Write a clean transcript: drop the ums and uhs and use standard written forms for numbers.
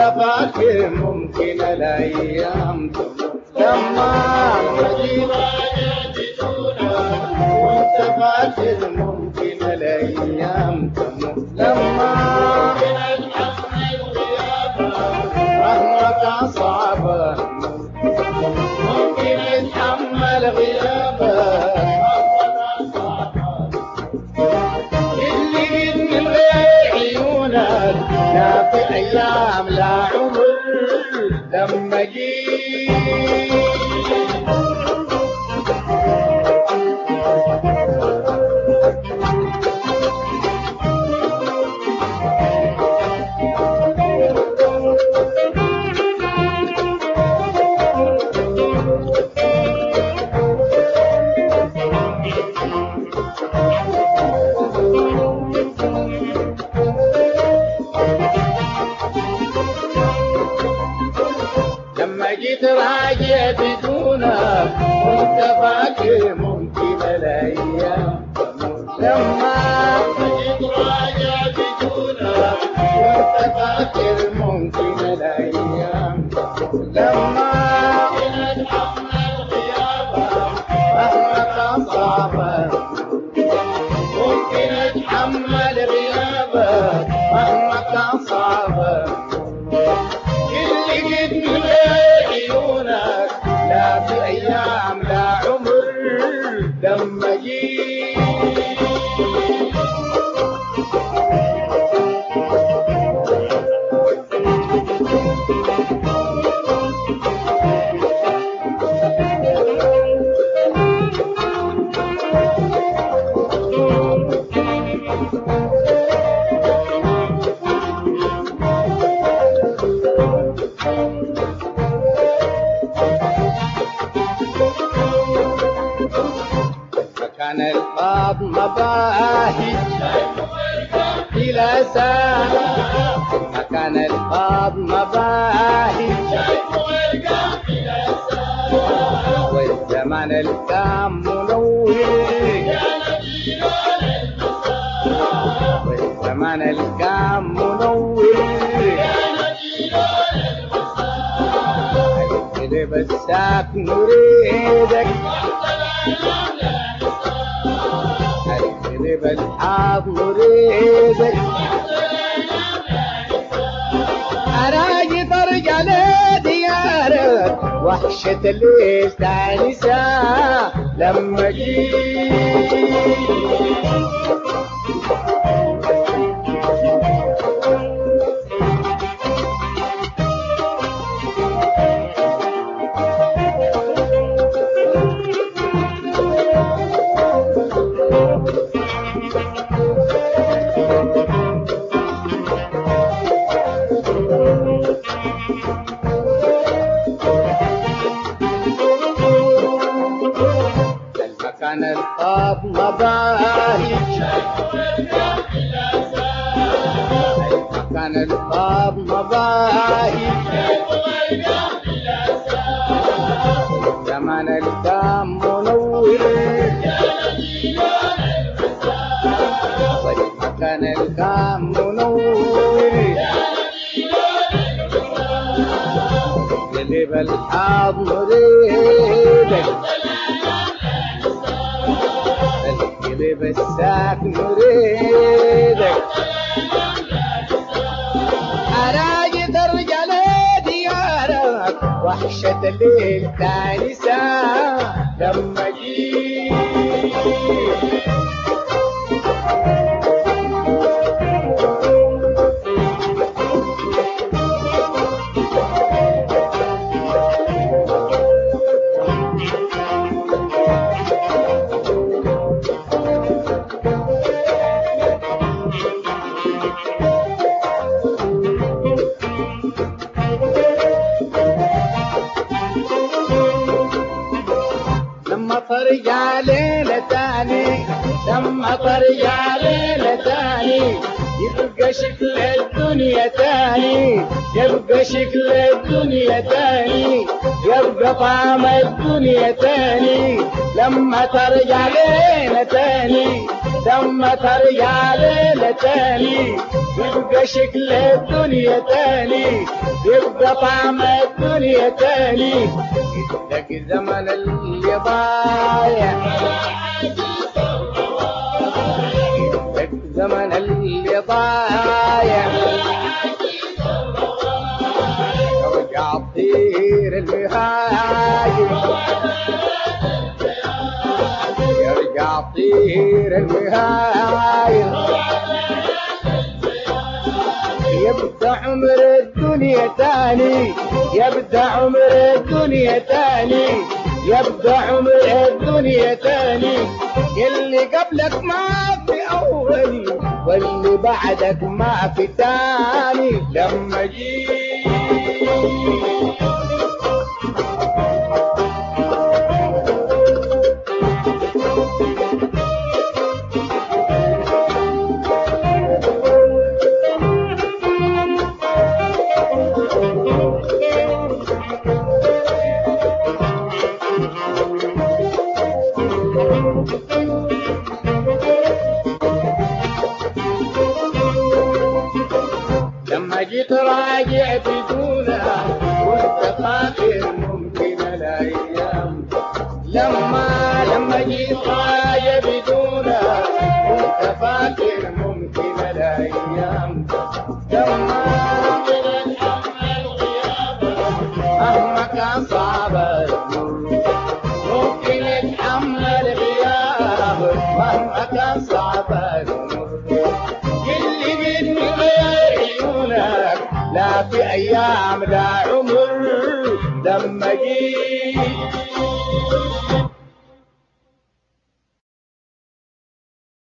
فاكر ممكن الايام تمر لما نجيب وانت فاكر ممكن الايام تمر لما رغمك صعبة ممكن اتحمل غيابك اللي من غير عيونك لا في ايام لا عمر لما جيت راجع بدونك وانت فاكر ممكن الايام تمر لما جيت راجع بدونك وانت فاكر ممكن الايام تمر لما اتحمل غيابك مهما كان صعبا ممكن اتحمل غيابك مهما كان صعبا اللي جيت من عيونك لا في ايام لا عمر لما جيت كان الباب مباهي إلى ساعة كان الباب مباهي والزمان الكام منور والزمان الكام منور اللي بساك نريدك اللي بالحاض نريدك اراجي ترجع لديارك وحشة اللي استانسة لما جيت كان الباب مباهي كان الباب مباهي زمان الكام منور كان الكام منور اللي بالحاض نريدك اللي بالساك نريدك اراجي ترجع لديارك وحشة الليل تانسة لما جيت ترجع ليلة تاني لما ترجع ليلة تاني يبقى شكل الدنيا تاني يبقى شكل الدنيا تاني يبقى طعم الدنيا تاني لما ترجع ليلة تاني لما ترجع ليلة تاني يبقى شكل الدنيا تاني، يبقى طعم الدنيا تاني. يدك زمن اللي ضايع، يدك زمن اللي ضايع، ارجع طير المهاجر، يرجع طير المهاجر. يبدأ عمر الدنيا تاني، يبدأ عمر الدنيا تاني، يبدأ عمر الدنيا تاني. اللي قبلك ما في أولي، واللي بعدك ما في تاني. لما جيت لما جيت راجع بدونها كنت فاكر ممكن الايام، لما جيت راجع بدونها كنت فاكر ممكن الايام. لما اتحمل غيابها مهما كان صعب المر، ممكن اتحمل غيابها مهما كان صعب المر. لا في ايام لا عمر. لما جيت